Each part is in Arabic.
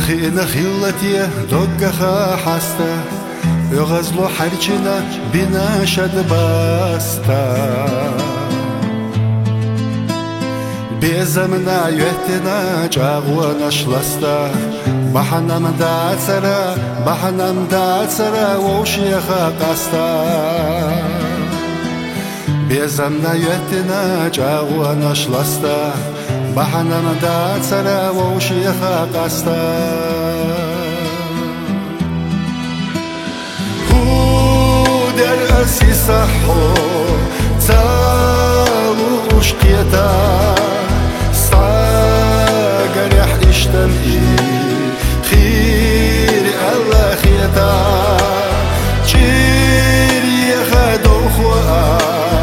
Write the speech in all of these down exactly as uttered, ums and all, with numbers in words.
خينا خيلتي دوغخا حاستا يغزلو حرچنا بنا شد باستا بيزمنا يهتنا جاغوانا شلاستا بحنام داتسرا بحنام داتسرا ووشيخا قاستا بيزمنا يهتنا جاغوانا شلاستا بحنام داتسرا ووشيخا قاستا درسي صحو تالو اشقيتا صاقر يح اشتمئي خير الله خيتا جير يخدو خوا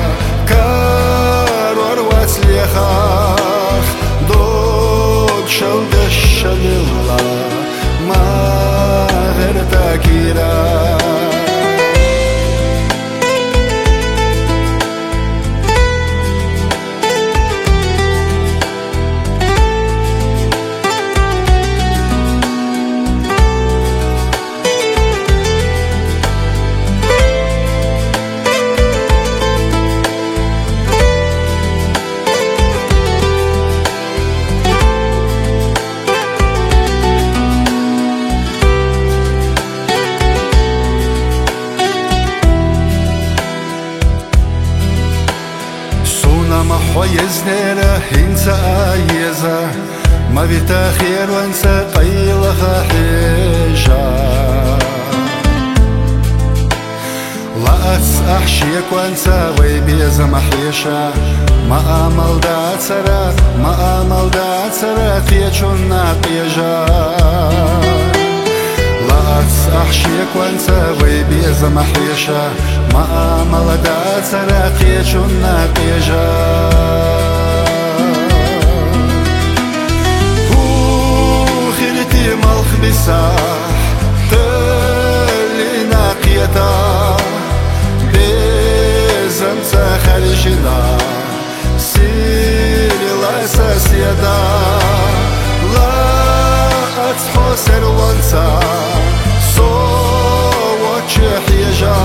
كارور واتليخاخ دوك شود الشميلا ما غير تاكيرا ما حويزنيرا هنسا آيزا ما بيتا خير وانسا قيلها حيجا لا أتسأح شيك وانسا ويبيزا محيشا ما آمل دات سرا ما آمل دات سرا تيجون ناقيجا لا أتسأح شيك وانسا ويبيزا محيشا ما آمل دات سرا تيجون ناقيجا بساح تلي ناقيتا بزمسا خارجنا سيري لا ساسيدا لا أتحو سروانسا صوت حيجا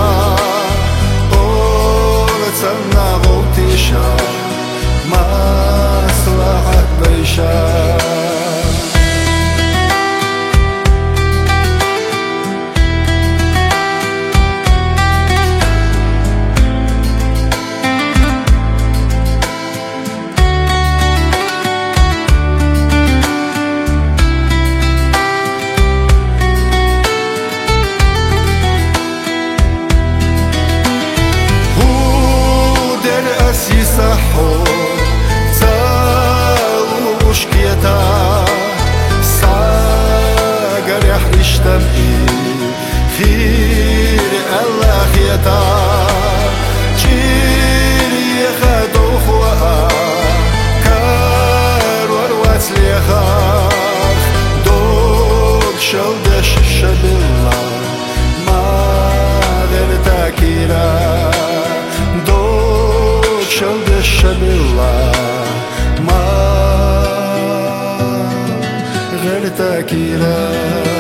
قرصنا غوتيشا ما صلحت بيشا صحو تالو اشقيتا صاقر يح اشتمئي خير الله خيتا جير يخدو خوا كارور واتليخاخ دوك شودش شبلا ما غير تاكيرا شود الشبيلة ما غير تاكيرا